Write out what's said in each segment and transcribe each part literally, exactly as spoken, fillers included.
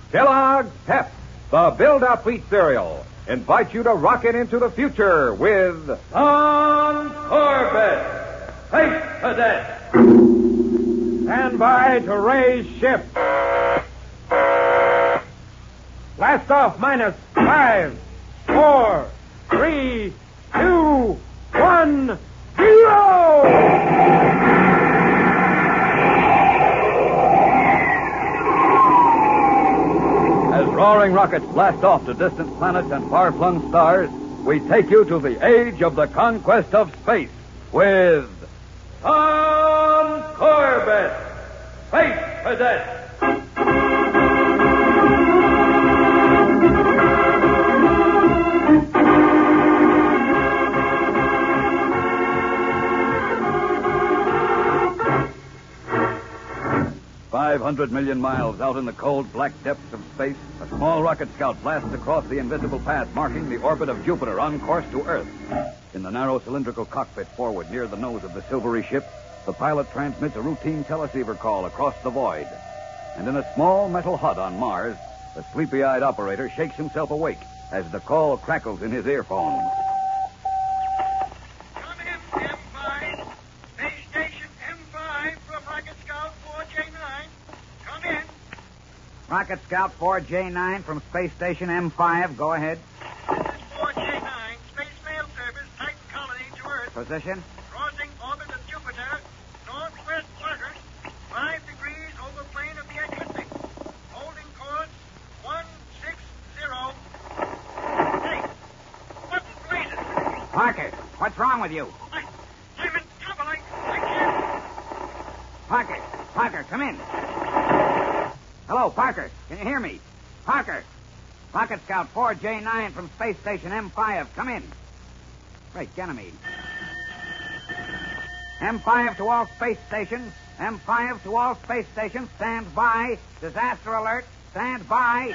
Kellogg's Pep, the build-up wheat cereal, invite you to rocket into the future with Tom Corbett, Space Cadet. Stand by to raise ship. Blast off minus five, four, three, two, one, zero! As roaring rockets blast off to distant planets and far-flung stars, we take you to the age of the conquest of space with Tom Corbett, Space Cadet. Five hundred million miles out in the cold, black depths of space, a small rocket scout blasts across the invisible path marking the orbit of Jupiter on course to Earth. In the narrow cylindrical cockpit forward near the nose of the silvery ship, the pilot transmits a routine teleceiver call across the void. And in a small metal hut on Mars, the sleepy-eyed operator shakes himself awake as the call crackles in his earphones. Come in, M five. Base station M five from Rocket Scout four J nine. Come in. Rocket Scout four J nine from Space Station M five. Go ahead. This is four J nine. Space Mail Service, Titan Colony to Earth. Position? Crossing orbit of Jupiter, northwest quadrant, five degrees over plane of the ecliptic. Holding course one six zero. Hey, what in blazes? Parker, what's wrong with you? I, I'm in trouble. I, I can't. Parker, Parker, come in. Hello, Parker. Can you hear me? Parker. Rocket Scout four J nine from Space Station M five. Come in. Great, Ganymede. M five to all space stations. M five to all space stations. Stand by. Disaster alert. Stand by.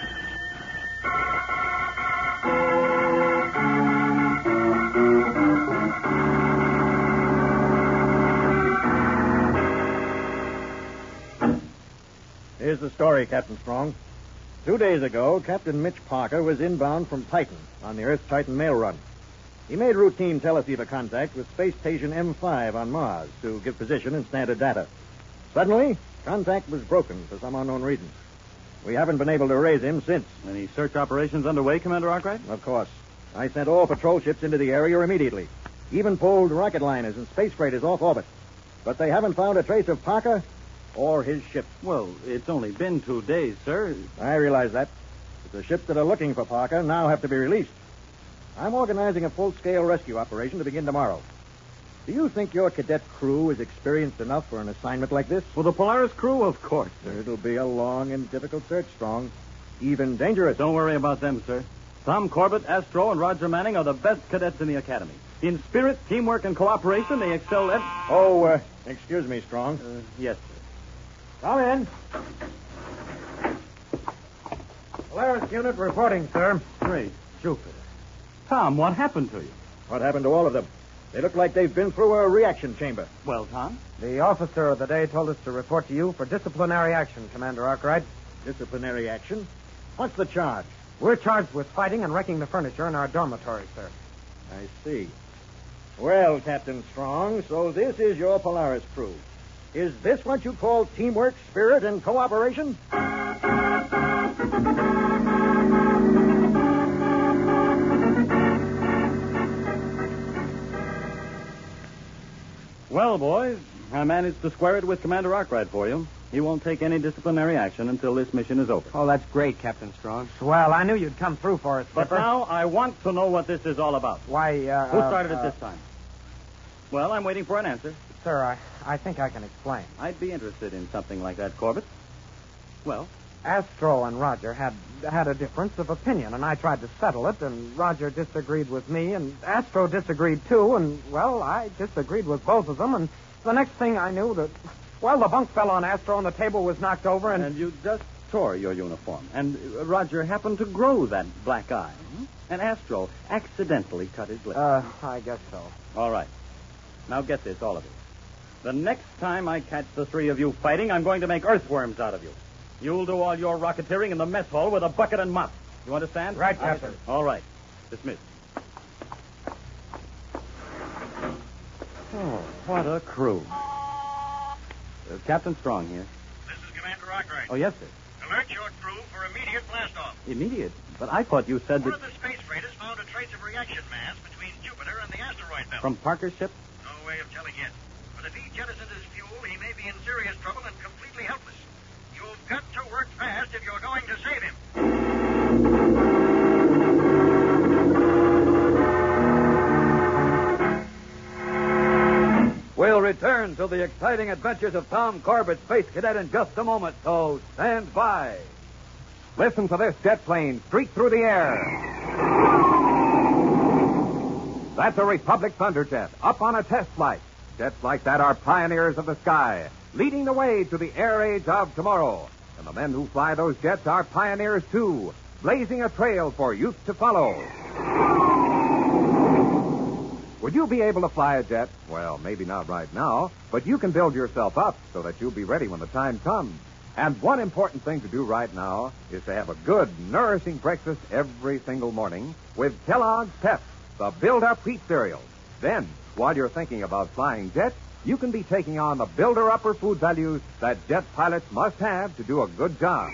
Here's the story, Captain Strong. Two days ago, Captain Mitch Parker was inbound from Titan on the Earth-Titan mail run. He made routine teleceiver contact with Space Station M five on Mars to give position and standard data. Suddenly, contact was broken for some unknown reason. We haven't been able to raise him since. Any search operations underway, Commander Arkwright? Of course. I sent all patrol ships into the area immediately. Even pulled rocket liners and space freighters off orbit. But they haven't found a trace of Parker or his ship. Well, it's only been two days, sir. I realize that. But the ships that are looking for Parker now have to be released. I'm organizing a full-scale rescue operation to begin tomorrow. Do you think your cadet crew is experienced enough for an assignment like this? For the Polaris crew, of course, sir. It'll be a long and difficult search, Strong. Even dangerous. Don't worry about them, sir. Tom Corbett, Astro, and Roger Manning are the best cadets in the Academy. In spirit, teamwork, and cooperation, they excel at... Oh, uh, excuse me, Strong. Uh, yes, sir. Come in. Polaris unit reporting, sir. Great Jupiter. Tom, what happened to you? What happened to all of them? They look like they've been through a reaction chamber. Well, Tom? The officer of the day told us to report to you for disciplinary action, Commander Arkwright. Disciplinary action? What's the charge? We're charged with fighting and wrecking the furniture in our dormitory, sir. I see. Well, Captain Strong, so this is your Polaris crew. Is this what you call teamwork, spirit, and cooperation? Well, boys, I managed to square it with Commander Arkwright for you. He won't take any disciplinary action until this mission is over. Oh, that's great, Captain Strong. Swell. I knew you'd come through for us, But Skipper. now I want to know what this is all about. Why, uh... Who started uh, it this time? Well, I'm waiting for an answer. Sir, I, I think I can explain. I'd be interested in something like that, Corbett. Well? Astro and Roger had had a difference of opinion, and I tried to settle it, and Roger disagreed with me, and Astro disagreed too, and, well, I disagreed with both of them, and the next thing I knew that, well, the bunk fell on Astro, and the table was knocked over, and... And you just tore your uniform, and uh, Roger happened to grow that black eye, hmm? and Astro accidentally cut his lip. Uh, I guess so. All right. Now get this, all of you. The next time I catch the three of you fighting, I'm going to make earthworms out of you. You'll do all your rocketeering in the mess hall with a bucket and mop. You understand? Right, Captain. All right. Dismissed. Oh, what a crew. Uh, Captain Strong here. This is Commander Arkwright. Oh, yes, sir. Alert your crew for immediate blast-off. Immediate. But I thought you said One that... of the space freighters found a trace of reaction mass between Jupiter and the asteroid belt. From Parker's ship? No way of telling yet. But if he jettisoned his fuel, he may be in serious trouble and completely helpless. You've got to work fast if you're going to save him. We'll return to the exciting adventures of Tom Corbett, Space Cadet, in just a moment, so stand by. Listen to this jet plane streak through the air. That's a Republic Thunderjet up on a test flight. Jets like that are pioneers of the sky, leading the way to the air age of tomorrow. And the men who fly those jets are pioneers, too, blazing a trail for youth to follow. Would you be able to fly a jet? Well, maybe not right now, but you can build yourself up so that you'll be ready when the time comes. And one important thing to do right now is to have a good, nourishing breakfast every single morning with Kellogg's Pep, the build-up wheat cereal. Then, while you're thinking about flying jets, you can be taking on the builder-upper food values that jet pilots must have to do a good job.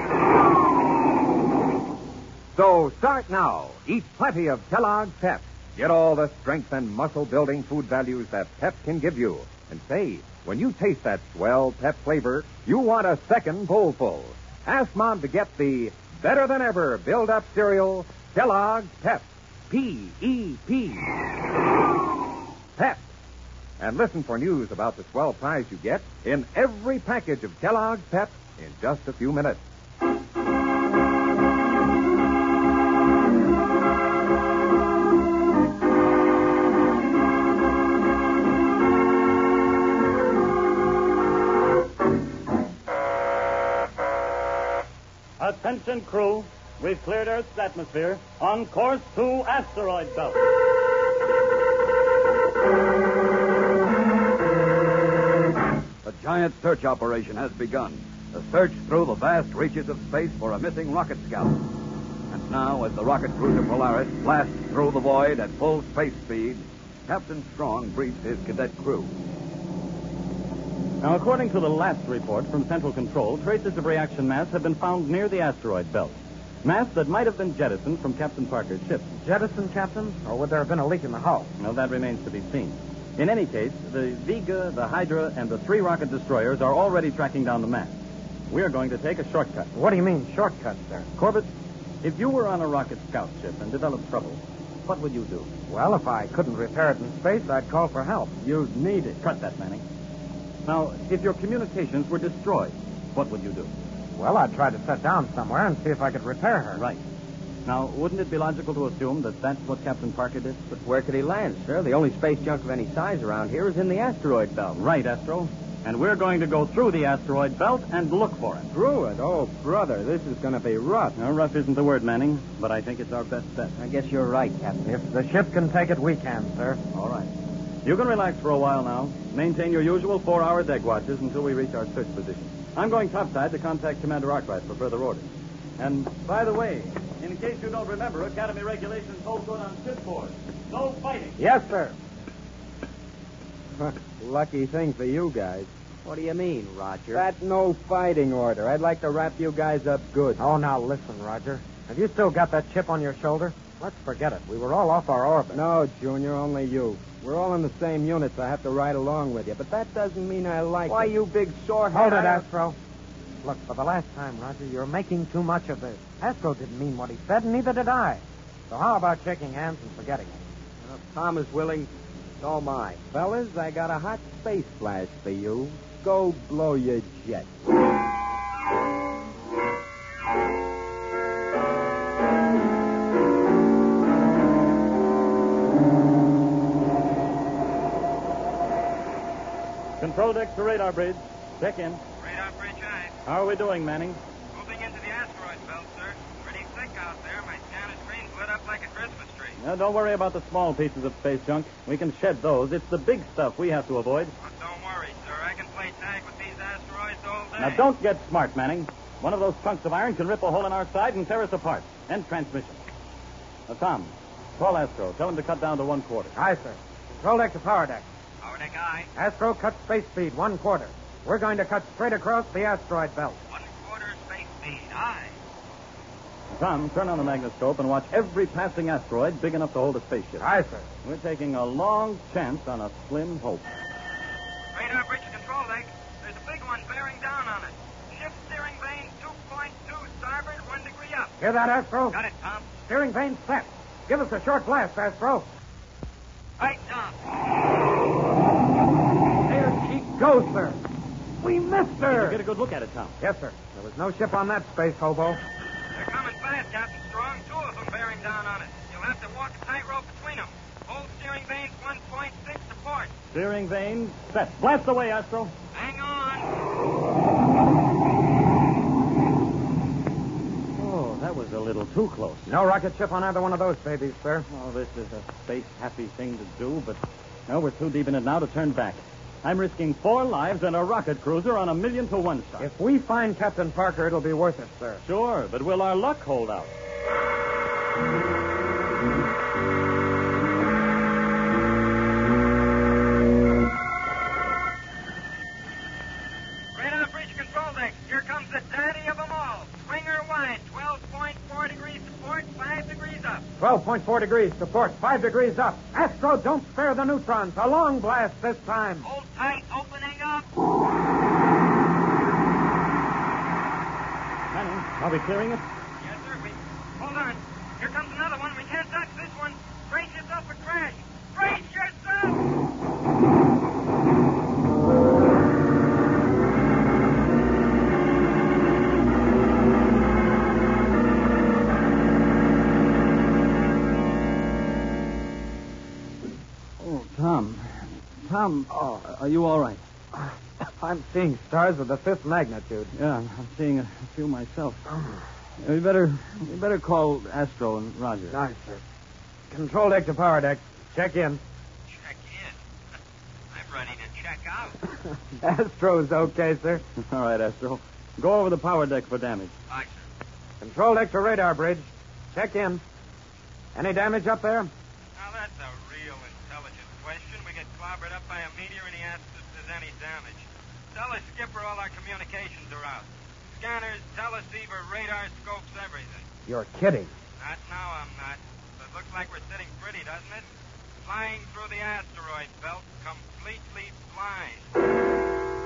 So start now. Eat plenty of Kellogg's Pep. Get all the strength and muscle-building food values that Pep can give you. And say, when you taste that swell Pep flavor, you want a second bowlful. Ask Mom to get the better-than-ever build-up cereal, Kellogg's Pep. P E P. Pep. And listen for news about the swell prize you get in every package of Kellogg's Pep in just a few minutes. Attention, crew. We've cleared Earth's atmosphere on course to asteroid belt. The giant search operation has begun. The search through the vast reaches of space for a missing rocket scout. And now, as the rocket cruiser Polaris blasts through the void at full space speed, Captain Strong briefs his cadet crew. Now, according to the last report from Central Control, traces of reaction mass have been found near the asteroid belt. Mass that might have been jettisoned from Captain Parker's ship. Jettison, Captain? Or would there have been a leak in the hull? Well, that remains to be seen. In any case, the Vega, the Hydra, and the three rocket destroyers are already tracking down the mass. We're going to take a shortcut. What do you mean, shortcut, sir? Corbett, if you were on a rocket scout ship and developed trouble, what would you do? Well, if I couldn't repair it in space, I'd call for help. You'd need it. Cut that, Manning. Now, if your communications were destroyed, what would you do? Well, I'd try to set down somewhere and see if I could repair her. Right. Now, wouldn't it be logical to assume that that's what Captain Parker did? But where could he land, sir? The only space junk of any size around here is in the asteroid belt. Right, Astro. And we're going to go through the asteroid belt and look for it. Through it? Oh, brother, this is going to be rough. Now, rough isn't the word, Manning, but I think it's our best bet. I guess you're right, Captain. If the ship can take it, we can, sir. All right. You can relax for a while now. Maintain your usual four-hour deck watches until we reach our search position. I'm going topside to contact Commander Arkwright for further orders. And, by the way, in case you don't remember, Academy regulations hold good on shipboard. No fighting. Yes, sir. Lucky thing for you guys. What do you mean, Roger? That no fighting order. I'd like to wrap you guys up good. Oh, now listen, Roger. Have you still got that chip on your shoulder? Let's forget it. We were all off our orbit. No, Junior, only you. We're all in the same unit, so I have to ride along with you. But that doesn't mean I like Why, it. you big sorehead. Hold it, I- Astro. Look, for the last time, Roger, you're making too much of this. Astro didn't mean what he said, and neither did I. So how about shaking hands and forgetting it? Well, if Tom is willing, so am I. Fellas, I got a hot space flash for you. Go blow your jet. Control deck to radar bridge. Check in. Radar bridge eye. How are we doing, Manning? Moving into the asteroid belt, sir. Pretty thick out there. My scanner screen's lit up like a Christmas tree. Now, don't worry about the small pieces of space junk. We can shed those. It's the big stuff we have to avoid. But don't worry, sir. I can play tag with these asteroids all day. Now, don't get smart, Manning. One of those chunks of iron can rip a hole in our side and tear us apart. End transmission. Now, Tom, call Astro. Tell him to cut down to one quarter. Aye, sir. Control deck to power deck. Power deck aye. Astro, cut space speed, one quarter. We're going to cut straight across the asteroid belt. One quarter space speed aye. Tom, turn on the magnetoscope and watch every passing asteroid big enough to hold a spaceship. Aye, sir. We're taking a long chance on a slim hope. Radar bridge control deck. There's a big one bearing down on it. Shift steering vane two point two starboard, one degree up. Hear that, Astro? Got it, Tom. Steering vane set. Give us a short blast, Astro. Right, Tom. There she goes, sir. We missed Did her. you get a good look at it, Tom? Yes, sir. There was no ship on that space hobo. They're coming fast, Captain Strong. Two of them bearing down on it. You'll have to walk a tightrope between them. Hold steering vanes one point six to port. Steering vane set. Blast away, Astro. Hang on. Oh, that was a little too close. No rocket ship on either one of those babies, sir. Oh, this is a space-happy thing to do, but no, we're too deep in it now to turn back. I'm risking four lives and a rocket cruiser on a million to one shot. If we find Captain Parker, it'll be worth it, sir. Sure, but will our luck hold out? Radar bridge control deck. Here comes the daddy of them all. Swinger wide, twelve point four degrees to port, five degrees up. twelve point four degrees to port, five degrees up. Astro, don't spare the neutrons. A long blast this time. Hold tight, opening up. Manning, are we clearing it? Yes, sir. We. Hold on. Here comes another one. We can't touch this one. Brace yourself for crash. Brace yourself! Oh, Tom. Tom, oh, are you all right? I'm seeing stars of the fifth magnitude. Yeah, I'm seeing a few myself. We better, we better call Astro and Roger. Nice, sir. Control deck to power deck. Check in. Check in. I'm ready to check out. Astro's okay, sir. All right, Astro. Go over the power deck for damage. Aye, sir. Control deck to radar bridge. Check in. Any damage up there? Now, that's a real intelligent question. We get clobbered up by a meteor and he asks if there's any damage. Tell the skipper all our communications are out. Scanners, teleceiver, radar, scopes, everything. You're kidding. Not now, I'm not. But it looks like we're sitting pretty, doesn't it? Flying through the asteroid belt, completely blind.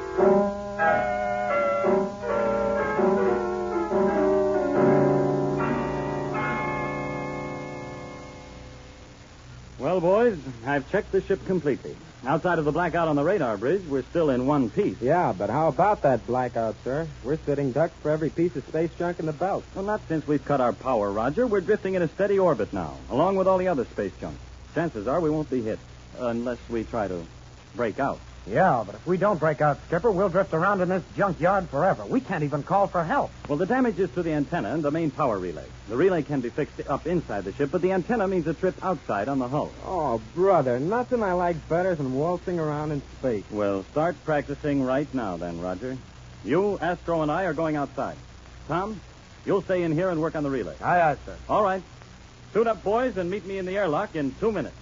Well, boys, I've checked the ship completely. Outside of the blackout on the radar bridge, we're still in one piece. Yeah, but how about that blackout, sir? We're sitting ducks for every piece of space junk in the belt. Well, not since we've cut our power, Roger. We're drifting in a steady orbit now, along with all the other space junk. Chances are we won't be hit, unless we try to break out. Yeah, but if we don't break out, Skipper, we'll drift around in this junkyard forever. We can't even call for help. Well, the damage is to the antenna and the main power relay. The relay can be fixed up inside the ship, but the antenna means a trip outside on the hull. Oh, brother, nothing I like better than waltzing around in space. Well, start practicing right now, then, Roger. You, Astro, and I are going outside. Tom, you'll stay in here and work on the relay. Aye, aye, sir. All right. Suit up, boys, and meet me in the airlock in two minutes.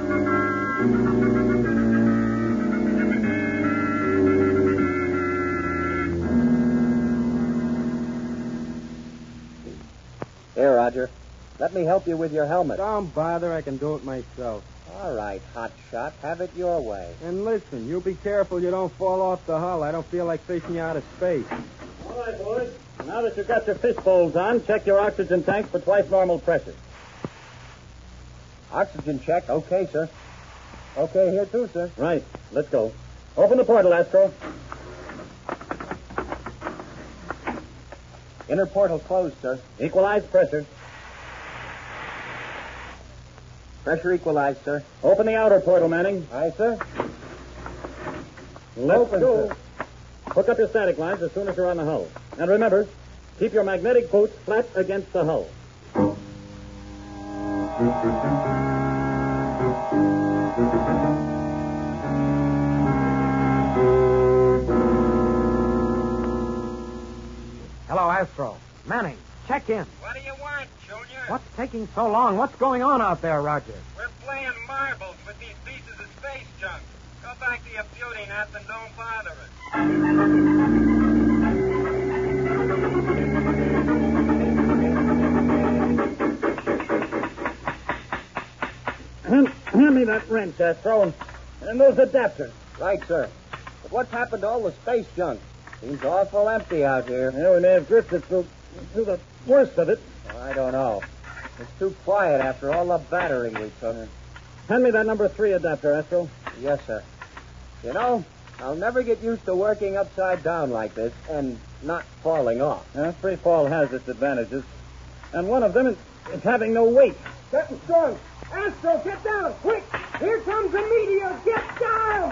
Here, Roger. Let me help you with your helmet. Don't bother, I can do it myself. All right, hot shot. Have it your way. And listen, you be careful you don't fall off the hull. I don't feel like fishing you out of space. All right, boys. Now that you've got your fish bowls on, check your oxygen tanks for twice normal pressure. Oxygen check. Okay, sir. Okay, here too, sir. Right. Let's go. Open the portal, Astro. Inner portal closed, sir. Equalize pressure. Pressure equalized, sir. Open the outer portal, Manning. Aye, sir. Let's Open, go. sir. Hook up your static lines as soon as you're on the hull. And remember, keep your magnetic boots flat against the hull. Hello, Astro. Manning, check in. What do you want, Junior? What's taking so long? What's going on out there, Roger? We're playing marbles with these pieces of space junk. Go back to your beauty nap and don't bother us. Hand, hand me that wrench, Astro, and, and those adapters. Right, sir. But what's happened to all the space junk? Seems awful empty out here. Yeah, we may have drifted through, through the worst of it. Well, I don't know. It's too quiet after all the battering we took. Hand me that number three adapter, Astro. Yes, sir. You know, I'll never get used to working upside down like this and not falling off. Uh, free fall has its advantages. And one of them is, is having no weight. Captain Strong! Astro, get down! Quick! Here comes the meteor! Get down!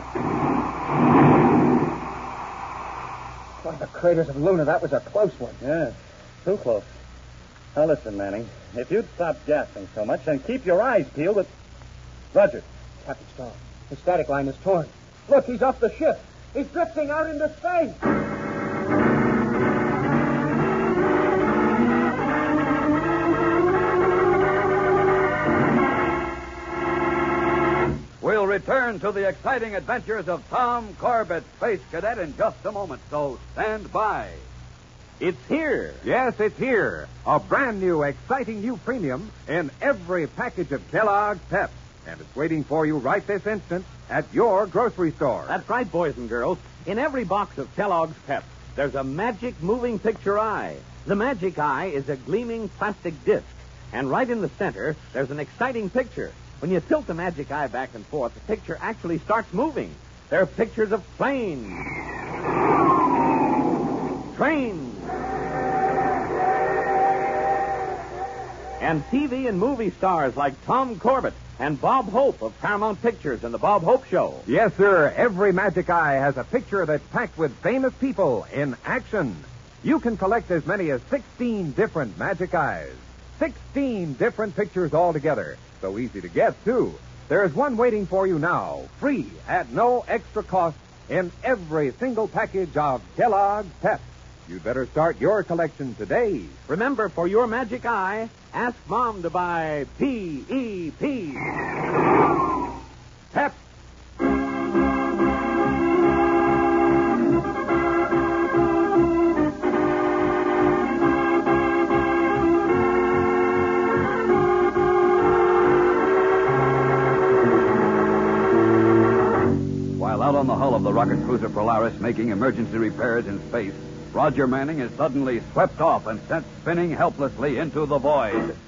By the craters of Luna, that was a close one. Yes, too close. Now listen, Manning. If you'd stop gasping so much and keep your eyes peeled, it... Roger. Captain Strong, the static line is torn. Look, he's off the ship. He's drifting out into space. We'll return to the exciting adventures of Tom Corbett, Space Cadet, in just a moment, so stand by. It's here. Yes, it's here. A brand new, exciting new premium in every package of Kellogg's Pep. And it's waiting for you right this instant at your grocery store. That's right, boys and girls. In every box of Kellogg's Pep, there's a magic moving picture eye. The magic eye is a gleaming plastic disc. And right in the center, there's an exciting picture. When you tilt the magic eye back and forth, the picture actually starts moving. There are pictures of planes, trains, and T V and movie stars like Tom Corbett and Bob Hope of Paramount Pictures and The Bob Hope Show. Yes, sir. Every magic eye has a picture that's packed with famous people in action. You can collect as many as sixteen different magic eyes. sixteen different pictures altogether. So easy to get, too. There's one waiting for you now, free, at no extra cost, in every single package of Kellogg's Pep. You'd better start your collection today. Remember, for your magic eye, ask Mom to buy P E P. Pep. While out on the hull of the rocket cruiser Polaris making emergency repairs in space, Roger Manning is suddenly swept off and sent spinning helplessly into the void.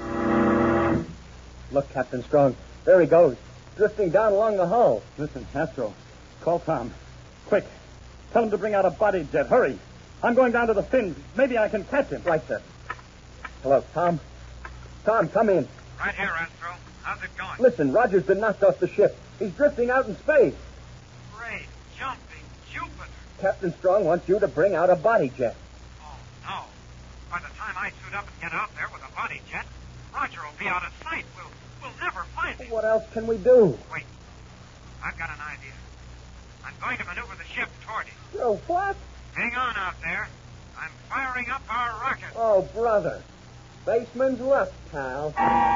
Look, Captain Strong. There he goes, drifting down along the hull. Listen, Astro, call Tom. Quick. Tell him to bring out a body jet. Hurry. I'm going down to the fins. Maybe I can catch him. Right, sir. Hello, Tom. Tom, come in. Right here, Astro. How's it going? Listen, Roger's been knocked off the ship. He's drifting out in space. Great jumping Jupiter. Captain Strong wants you to bring out a body jet. Oh, no. By the time I suit up and get out there with a body jet, Roger will be out of sight. We'll, we'll never find him. What else can we do? Wait. I've got an idea. I'm going to maneuver the ship toward him. Oh, what? Hang on out there. I'm firing up our rocket. Oh, brother. Spaceman's luck, pal.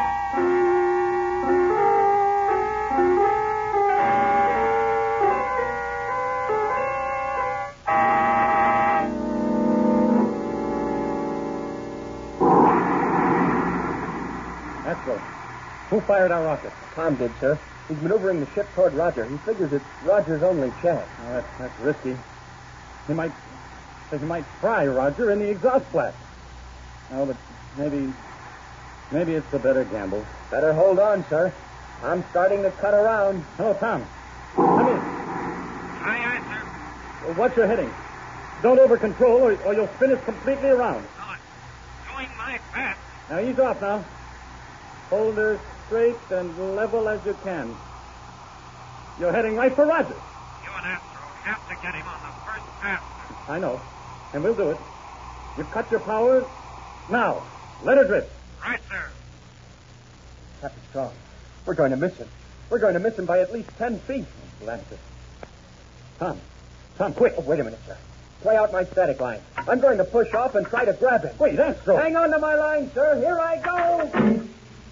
Astro, who fired our rocket? Tom did, sir. He's maneuvering the ship toward Roger. He figures it's Roger's only chance. Oh, that's, that's risky. He might... He might fry Roger in the exhaust blast. Oh, but maybe... Maybe it's a better gamble. Better hold on, sir. I'm starting to cut around. Hello, Tom. Come in. Aye, aye, sir. Well, watch your heading. Don't over-control, or, or you'll spin us completely around. Oh, doing my best. Now, ease off now. Hold her straight and level as you can. You're heading right for Roger. You and Astro have to get him on the first pass. I know. And we'll do it. You cut your power. Now, let her drift. Right, sir. Captain Strong, we're going to miss him. We're going to miss him by at least ten feet. Blasted. Tom. Tom, quick. Oh, wait a minute, sir. play out my static line. I'm going to push off and try to grab him. Wait, Astro. Hang on to my line, sir. Here I go.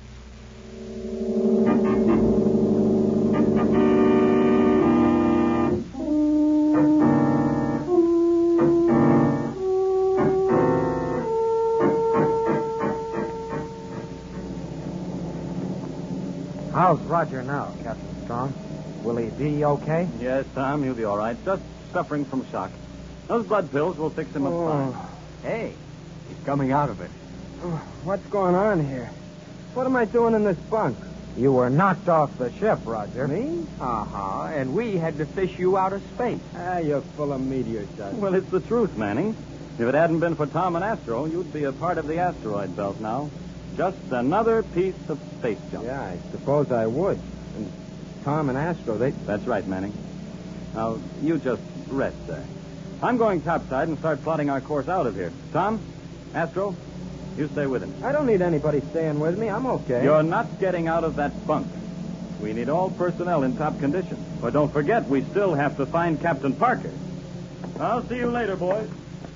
How's Roger now, Captain Strong? Will he be okay? Yes, Tom, he'll be all right. Just suffering from shock. Those blood pills will fix him up Oh. fine. Hey, he's coming out of it. What's going on here? What am I doing in this bunk? You were knocked off the ship, Roger. Me? Uh-huh, and we had to fish you out of space. Ah, you're full of meteor dust. Well, it's the truth, Manning. If it hadn't been for Tom and Astro, you'd be a part of the asteroid belt now. Just another piece of space junk. Yeah, I suppose I would. And Tom and Astro, they... That's right, Manning. Now, you just rest there. I'm going topside and start plotting our course out of here. Tom, Astro, you stay with him. I don't need anybody staying with me. I'm okay. You're not getting out of that bunk. We need all personnel in top condition. But don't forget, we still have to find Captain Parker. I'll see you later, boys.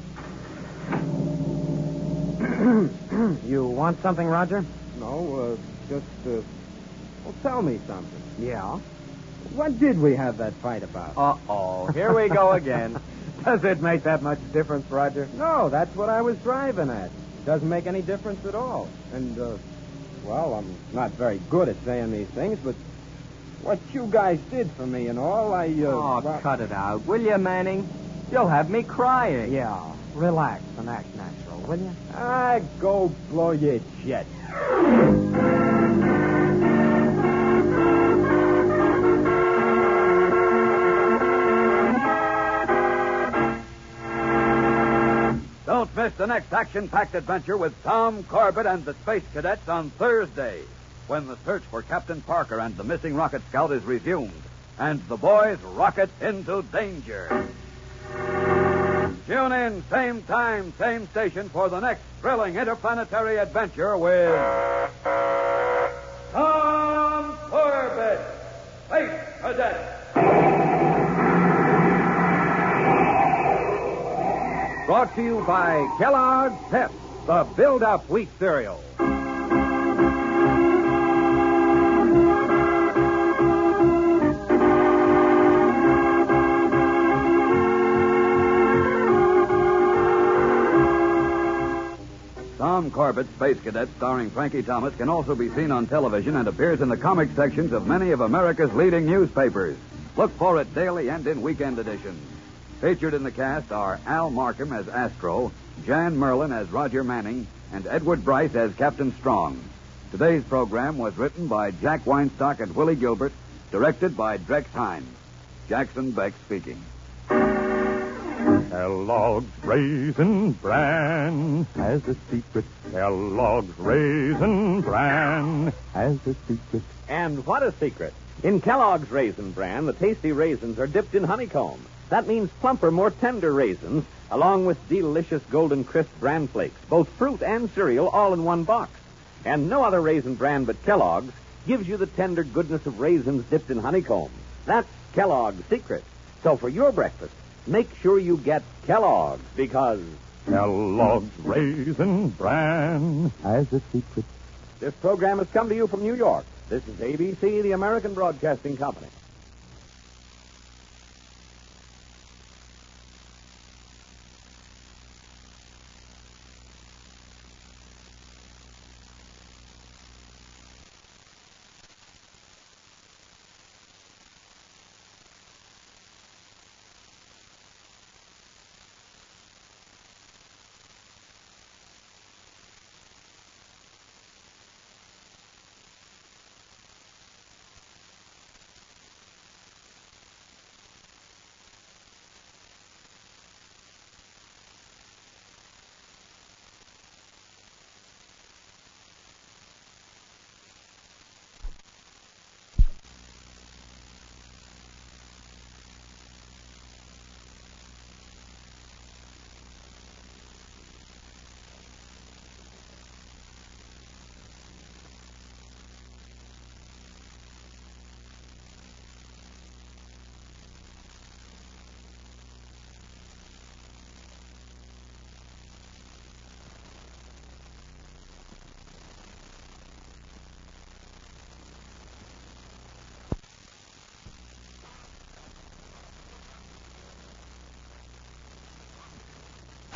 You want something, Roger? No, uh, just, uh... Well, tell me something. Yeah. What did we have that fight about? Uh-oh, here we go again. Does it make that much difference, Roger? No, that's what I was driving at. Doesn't make any difference at all. And, uh, well, I'm not very good at saying these things, but what you guys did for me and all, I, uh... Oh, well- cut it out, will you, Manning? You'll have me crying. Yeah. Relax and act natural, will you? Ah, go blow your jet. Don't miss the next action-packed adventure with Tom Corbett and the Space Cadets on Thursday, when the search for Captain Parker and the missing rocket scout is resumed, and the boys rocket into danger. Tune in, same time, same station, for the next thrilling interplanetary adventure with Tom Corbett, Space Cadet. Brought to you by Kellogg's Pep, the build-up wheat cereal. Tom Corbett, Space Cadet, starring Frankie Thomas, can also be seen on television and appears in the comic sections of many of America's leading newspapers. Look for it daily and in weekend editions. Featured in the cast are Al Markham as Astro, Jan Merlin as Roger Manning, and Edward Bryce as Captain Strong. Today's program was written by Jack Weinstock and Willie Gilbert, directed by Drex Hines. Jackson Beck speaking. Kellogg's Raisin Bran has a secret. Kellogg's Raisin Bran has a secret. And what a secret. In Kellogg's Raisin Bran, the tasty raisins are dipped in honeycomb. That means plumper, more tender raisins, along with delicious golden crisp bran flakes, both fruit and cereal, all in one box. And no other raisin bran but Kellogg's gives you the tender goodness of raisins dipped in honeycomb. That's Kellogg's secret. So for your breakfast, make sure you get Kellogg's, because Kellogg's Raisin Bran has a secret. this program has come to you from New York. This is A B C, the American Broadcasting Company.